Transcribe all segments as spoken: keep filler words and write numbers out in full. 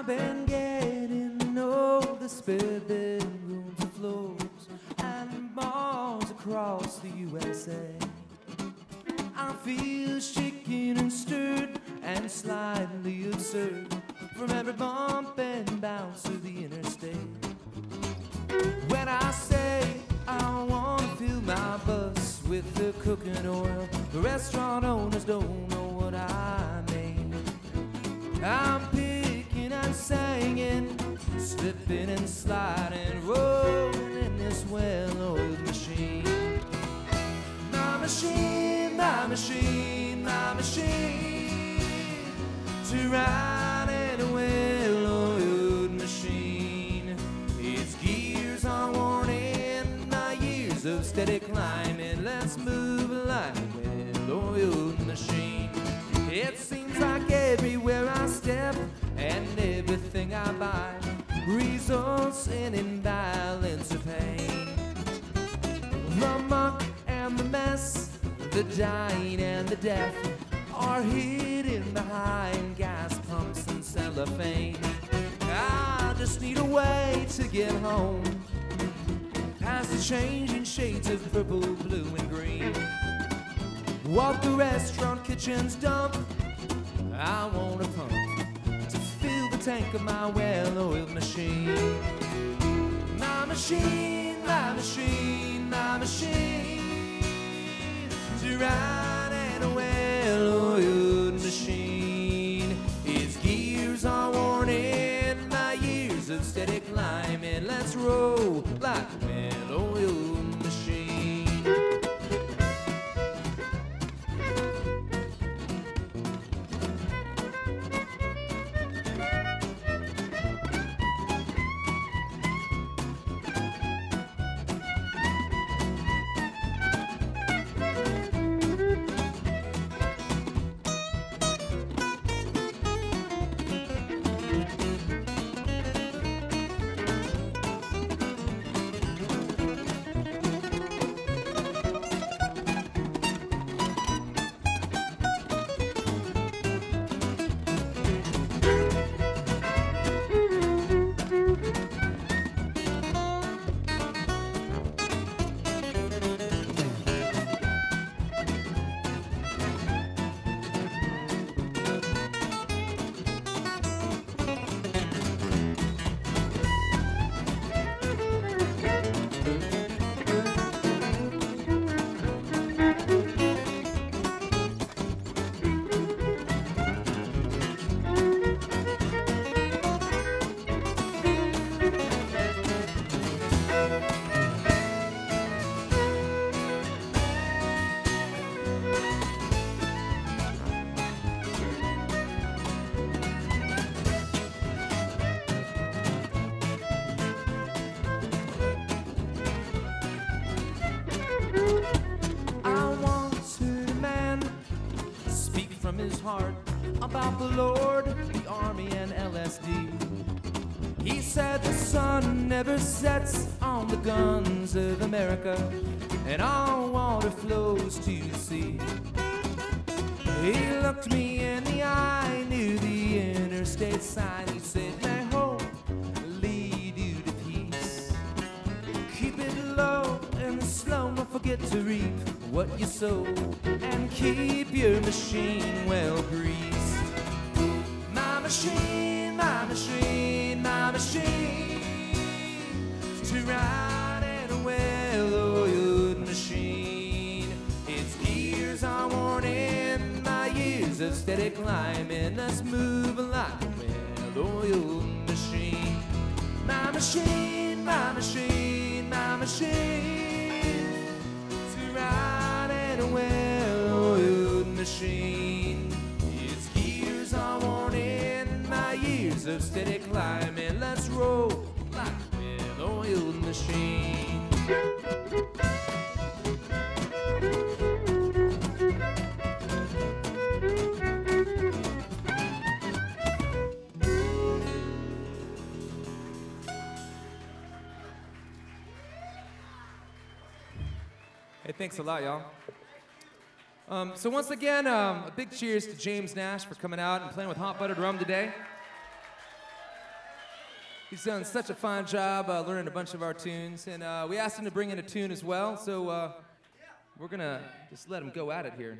been getting old. The spare bedrooms and floors and bars across the U S A. I feel shaken and stirred and slightly absurd from every bump and bounce of the interstate. When I say I want to fill my bus with the cooking oil, the restaurant owners don't know what I mean. I'm picking and singing, slipping and sliding, rolling in this well-oiled machine. My machine, my machine, my machine, to ride in a well-oiled machine. Its gears are worn in, my years of steady climbing. Let's move like a well-oiled machine. It seems like everywhere I step and everything I buy results in imbalance of pain. The muck and the mess, the dying and the death are hidden behind gas pumps and cellophane. I just need a way to get home, past the changing shades of purple, blue, and green. Walk the restaurant kitchen's dump, I want a pump to fill the tank of my well-oiled machine. My machine, my machine, my machine, to ride in a well-oiled machine. Its gears are worn in, my years of steady climbing. Let's roll like a well-oiled machine. About the Lord, the army, and L S D. He said the sun never sets on the guns of America, and all water flows to the sea. He looked me in the eye, knew the interstate sign. He said, may hope lead you to peace. Keep it low and slow, don't forget to reap what you sow, and keep your machine well greased. My machine, my machine, my machine, to ride in a well-oiled machine. Its gears are worn in, my years of steady climbing. Let's move like a well-oiled machine. My machine, my machine, my machine, to ride in a well-oiled machine. Its gears are worn in, my years of steady climbing. Let's roll like a well-oiled machine. Hey, thanks a lot, y'all. Um, so once again, um, a big cheers to James Nash for coming out and playing with Hot Buttered Rum today. He's done such a fine job uh, learning a bunch of our tunes, and uh, we asked him to bring in a tune as well, so uh, we're gonna just let him go at it here.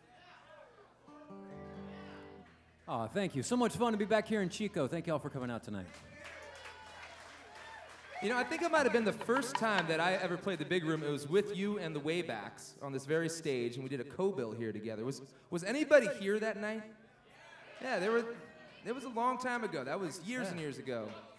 Oh, thank you. So much fun to be back here in Chico. Thank you all for coming out tonight. You know, I think it might have been the first time that I ever played the big room. It was with you and the Waybacks on this very stage, and we did a co-bill here together. Was was anybody here that night? Yeah, there were. It was a long time ago. That was years and years ago.